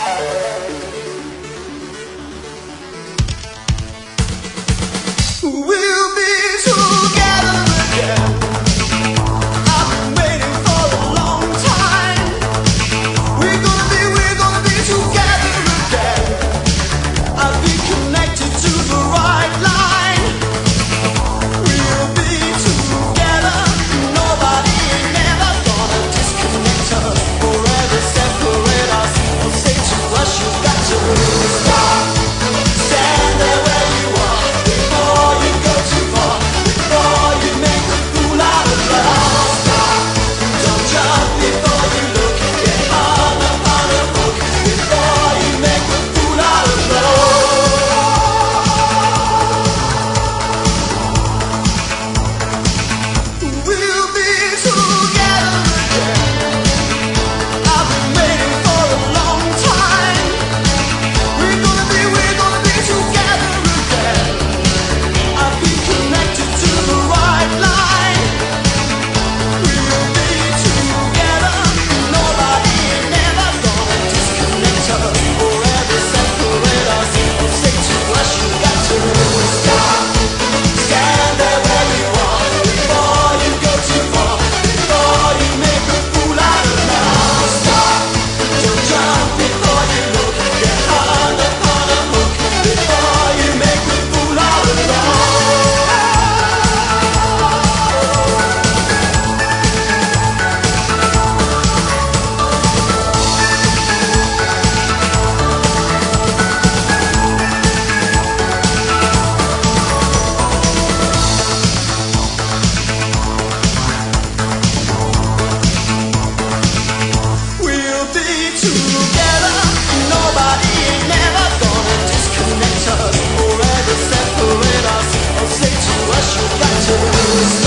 We'll be together again. I've been waiting for a long time. We're gonna be together again. I'll be connected to the right line. We'll be together. Nobody ain't never gonna disconnect us. Forever separate us. Or say to us, you've got to stop. Stand there where you are before you go too far. Before you make a fool out of love. Stop. Don't jump before you look. Get hung up on a hook before you make a fool out of love. We'll be together again. I've been waiting for a long time. We're gonna be together again. I'll be connected to the right line. We'll be together. Nobody ain't never gonna disconnect us. Forever separate us. Or say to us, you got to stop. Stand there where you are before you go too far. Before you make a fool out of love. Stop. Don't jump before you look. Get hung up on a hook before you make a fool out of love. We'll be together. Nobody ain't never gonna disconnect us. Forever separate us. Or say to us, you got to stop.